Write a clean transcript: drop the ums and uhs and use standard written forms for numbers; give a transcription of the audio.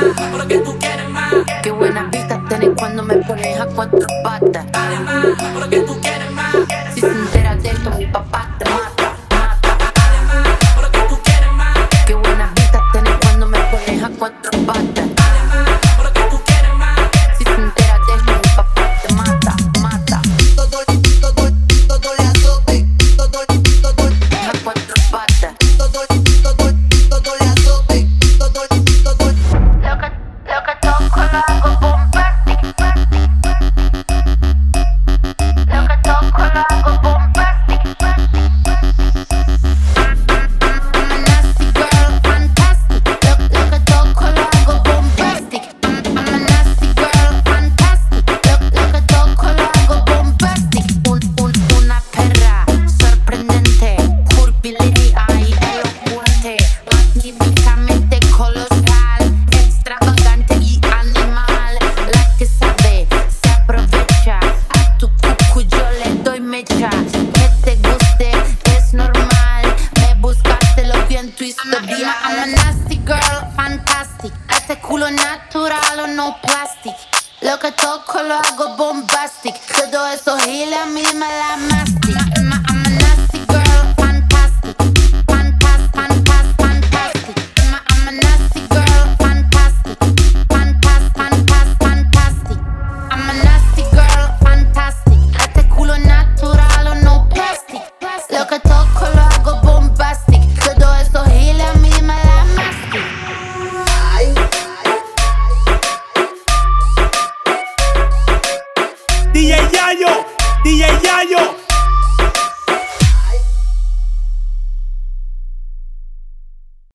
porque tú quieres más. Qué buenas vistas tenés cuando me pones a cuatro patas. Además, porque tú quieres más. Si se entera de esto, mi papá te mata. Además, porque tú quieres más. Qué buenas vistas tenés cuando me pones a cuatro patas. Además, porque tú quieres más. Si se entera de esto, mi papá te mata, mata. Todo le azote, todo A cuatro patas. le azote, Lo que toco lo hago bombastic. Lo que toco lo hago bombastic. I'm a nasty girl, fantastic. Lo que toco lo hago bombastic. I'm a nasty girl, fantastic. Lo que toco lo hago bombastic. Una perra sorprendente, curvilínea y elocuente, magníficamente colosal, extravagante y animal. La que sabe se aprovecha, a tu cucu yo le doy mecha. Que te guste es normal, me buscaste lo bien twisted. I'm a nasty girl, fantastic. Este culo es natural o no plastic. Lo que toco lo hago bombastic. Todo eso giles a mí me la mastic.